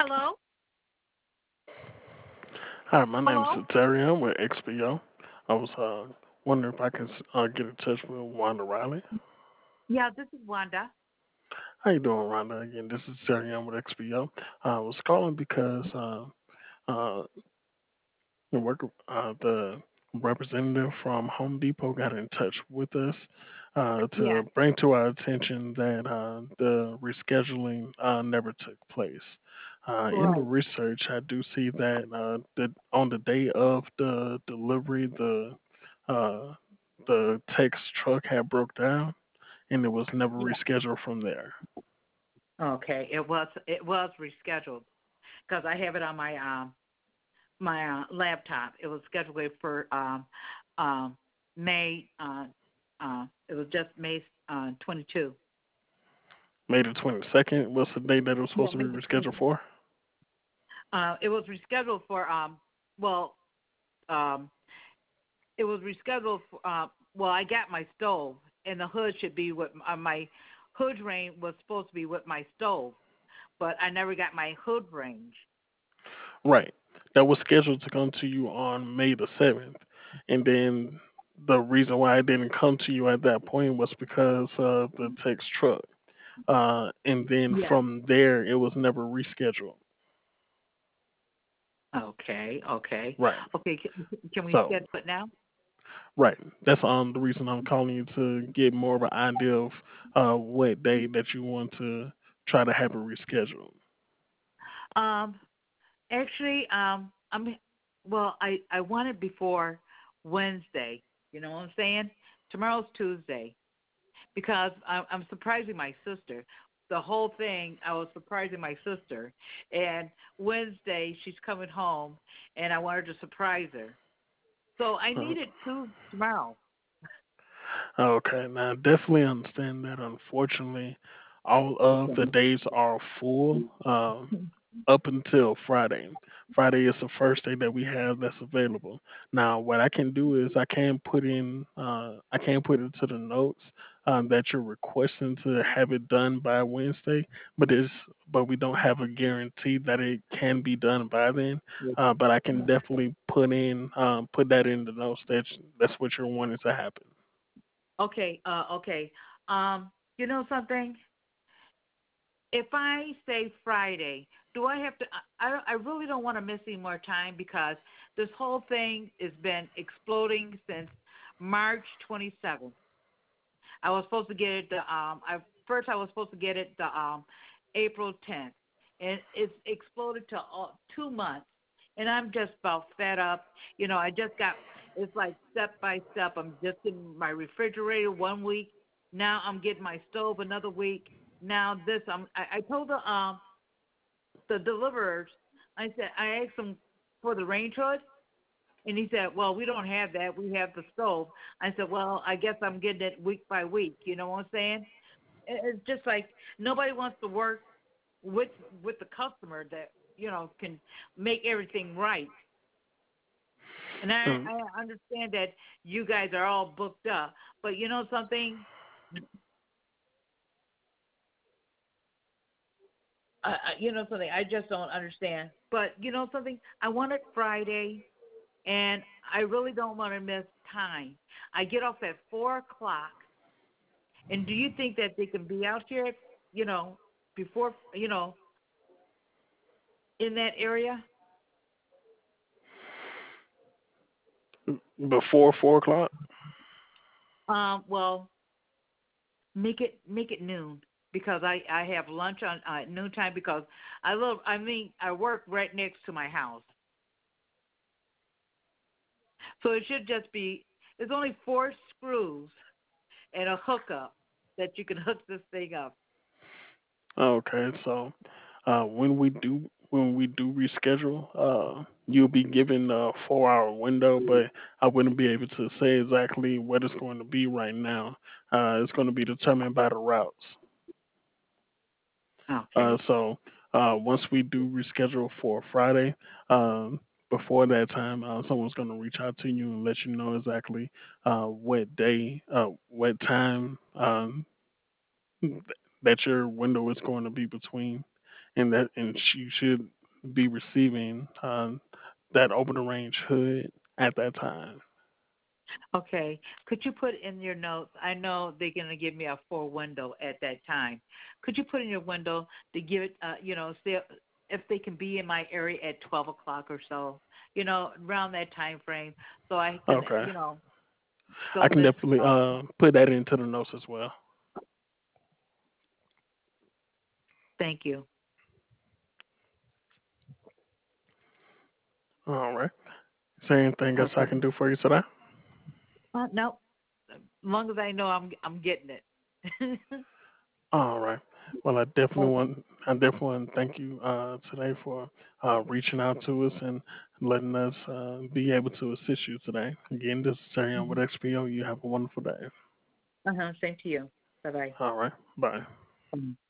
Hello? Hi, my name Hello? is Terry. I'm with XPO. I was wondering if I can get in touch with Wanda Riley. Yeah, this is Wanda. How you doing, Wanda? Again, this is Terry. I'm with XPO. I was calling because uh, the work the representative from Home Depot got in touch with us Yeah, to bring to our attention that the rescheduling never took place. In the right. research, I do see that on the day of the delivery, uh, the text truck had broke down, and it was never Yeah. rescheduled from there. Okay, it was rescheduled because I have it on my laptop. It was scheduled for um May it was just May 22. May the 22nd was the date that it was Yeah, supposed to be May the rescheduled 22. for. It was rescheduled for well um it was rescheduled for well I got my stove and the hood should be with my hood range was supposed to be with my stove, but I never got my hood range. Right. That was scheduled to come to you on May the 7th. And then the reason why it didn't come to you at that point was because of the text truck. And then Yeah. from there, it was never rescheduled. Okay. Okay. Right. Okay. Can we So, schedule it now? right. That's the reason I'm calling you to get more of an idea of what day that you want to try to have it rescheduled. Um. Actually, I'm. Well, I want it before Wednesday. You know what I'm saying? Tomorrow's Tuesday because I'm surprising my sister. The whole thing, I was surprising my sister, and Wednesday she's coming home, and I wanted to surprise her. So I Uh, need it tomorrow. okay. Now, I definitely understand that. Unfortunately, all of the days are full. Up until Friday. Friday is the first day that we have that's available. Now, what I can do is I can put into the notes that you're requesting to have it done by Wednesday, but it's but we don't have a guarantee that it can be done by then. But I can definitely put that in the notes that that's what you're wanting to happen. Okay. Okay. You know something? If I say Friday, do I have to? I really don't want to miss any more time because this whole thing has been exploding since March 27th. I was supposed to get it I was supposed to get it the April 10th, and it's exploded to 2 months, and I'm just about fed up. I just got it's like step by step. I'm just getting my refrigerator 1 week. Now I'm getting my stove another week. Now this I told the deliverers. I asked them for the range hood, and he said, "Well, we don't have that. We have the stove." I said, "Well, I guess I'm getting it week by week." You know what I'm saying? It's just like nobody wants to work with with the customer that can make everything right. And Mm, I understand that you guys are all booked up, but you know something? You know something? I just don't understand. But you know something? I want it Friday, and I really don't want to miss time. I get off at 4 o'clock. And do you think that they can be out here, you know, before, in that area? Before 4 o'clock. Well, make it noon because I have lunch on noontime because I work right next to my house, so it should just be. There's only four screws and a hookup that you can hook this thing up. Okay, so when we do reschedule, you'll be given a 4 hour window, but I wouldn't be able to say exactly what it's going to be right now. It's going to be determined by the routes. Okay. So once we do reschedule for Friday, um, before that time, someone's going to reach out to you and let you know exactly what day, what time that your window is going to be between, and you should be receiving that open range hood at that time. Okay. Could you put in your notes? I know they're going to give me a full window at that time. Could you put in your window to give it, say if they can be in my area at 12 o'clock or so, around that time frame, so I can, Okay, I so can this. definitely put that into the notes as well. Thank you. All right. Is there anything else I Okay. can do for you today? No, as long as I know I'm getting it. All right. Well, I definitely want to thank you today for reaching out to us and letting us be able to assist you today. Again, this is Terry with XPO. You have a wonderful day. Same to you. Bye bye. All right. Bye.